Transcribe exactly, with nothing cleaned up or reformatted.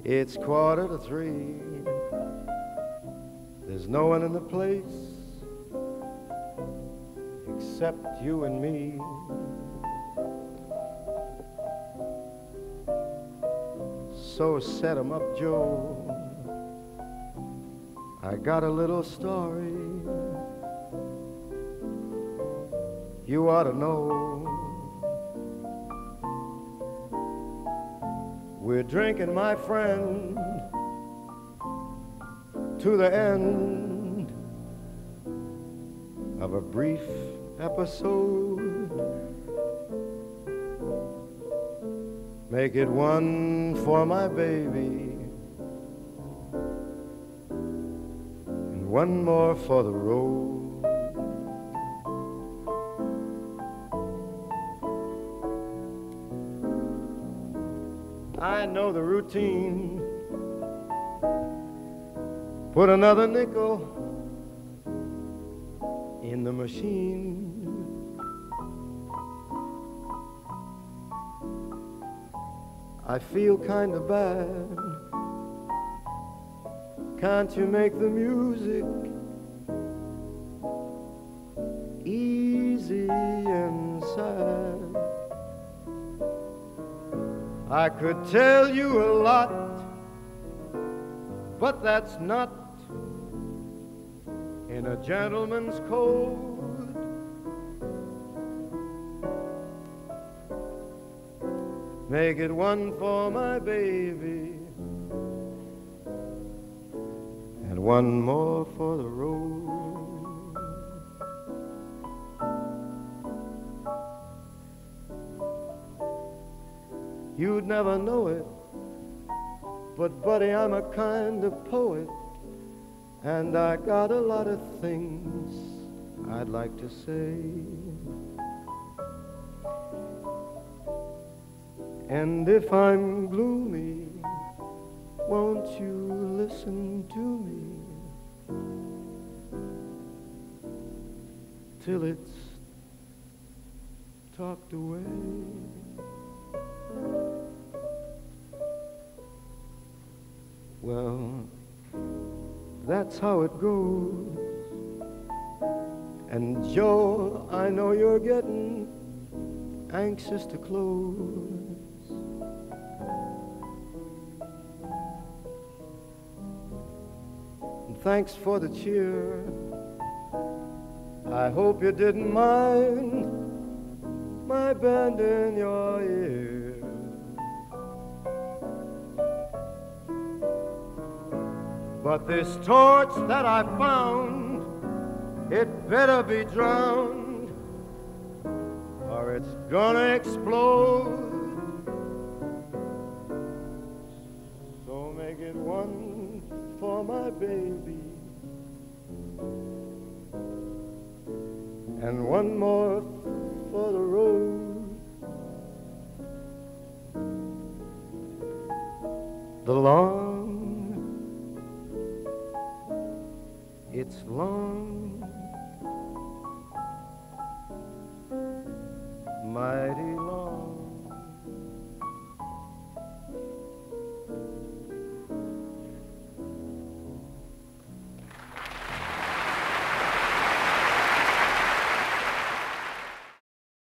It's quarter to three. There's no one in the place except you and me. So set 'em up, Joe. I got a little story you ought to know. We're drinking, my friend, to the end of a brief episode. Make it one for my baby and one more for the road. I know the routine. Put another nickel in the machine. I feel kind of bad. Can't you make the music easy and sad? I could tell you a lot, but that's not in a gentleman's code. Make it one for my baby and one more for the road. You'd never know it, but buddy, I'm a kind of poet, and I got a lot of things I'd like to say. And if I'm gloomy, won't you listen to me till it's talked away? Well, that's how it goes. And Joe, I know you're getting anxious to close. And thanks for the cheer. I hope you didn't mind my bend in your ear. But this torch that I found, it better be drowned, or it's gonna explode. So make it one for my baby and one more for the road. The long, it's long, mighty long.